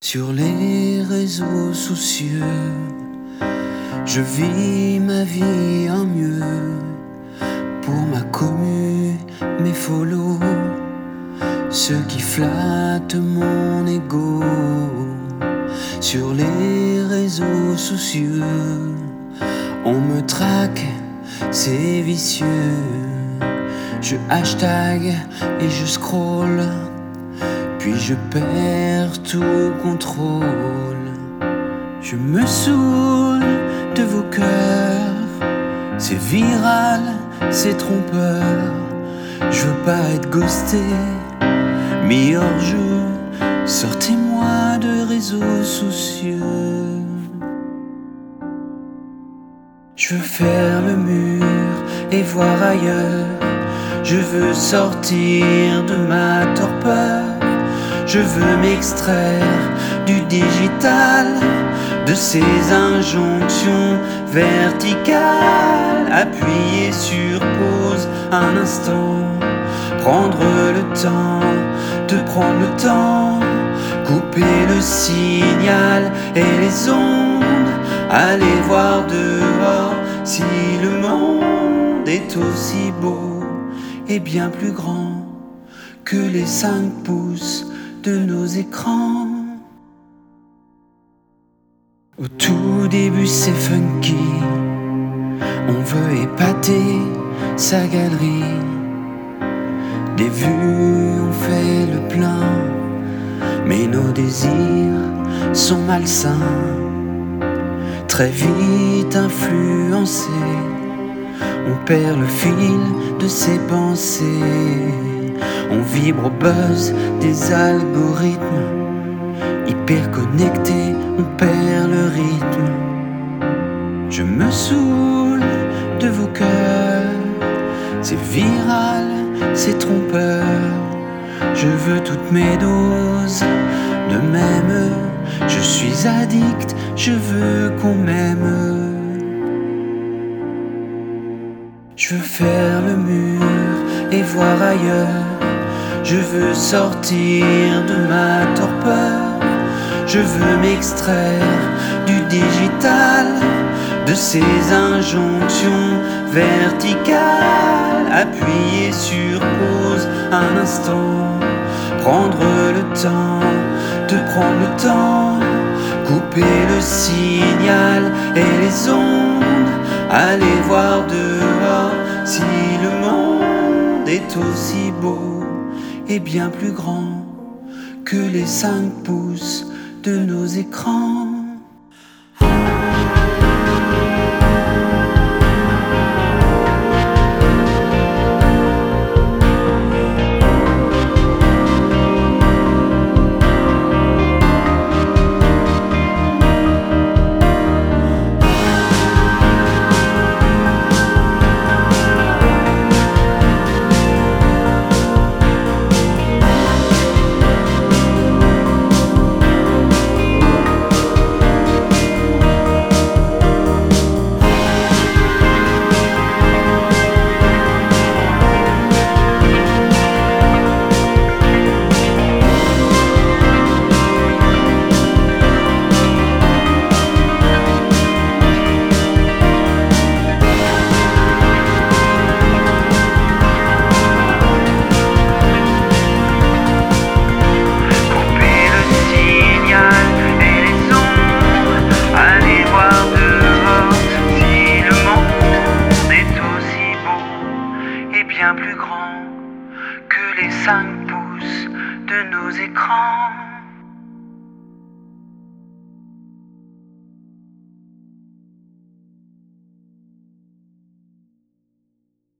Sur les réseaux soucieux, je vis ma vie en mieux. Pour ma commu, mes follow, ceux qui flattent mon ego. Sur les réseaux soucieux, on me traque, c'est vicieux. Je hashtag et je scroll, puis je perds tout contrôle. Je me saoule de vos cœurs, c'est viral, c'est trompeur. Je veux pas être ghosté, mis hors jeu. Sortez-moi de réseaux soucieux. Je veux faire le mur et voir ailleurs. Je veux sortir de ma torpeur. Je veux m'extraire du digital, de ces injonctions verticales. Appuyer sur pause un instant, prendre le temps, de prendre le temps, couper le signal et les ondes, aller voir dehors si le monde est aussi beau et bien plus grand que les 5 pouces de nos écrans. Au tout début c'est funky, on veut épater sa galerie. Des vues on fait le plein, mais nos désirs sont malsains. Très vite influencés, on perd le fil de ses pensées. On vibre au buzz des algorithmes, hyper connectés, on perd le rythme. Je me saoule de vos cœurs, c'est viral, c'est trompeur. Je veux toutes mes doses de même. Je suis addict, je veux qu'on m'aime. Je veux faire le mur et voir ailleurs. Je veux sortir de ma torpeur. Je veux m'extraire du digital, de ces injonctions verticales. Appuyer sur pause un instant, prendre le temps, de prendre le temps, couper le signal et les ondes, aller voir dehors si le monde est aussi beau et bien plus grand que les 5 pouces de nos écrans. Bien plus grand que les 5 pouces de nos écrans.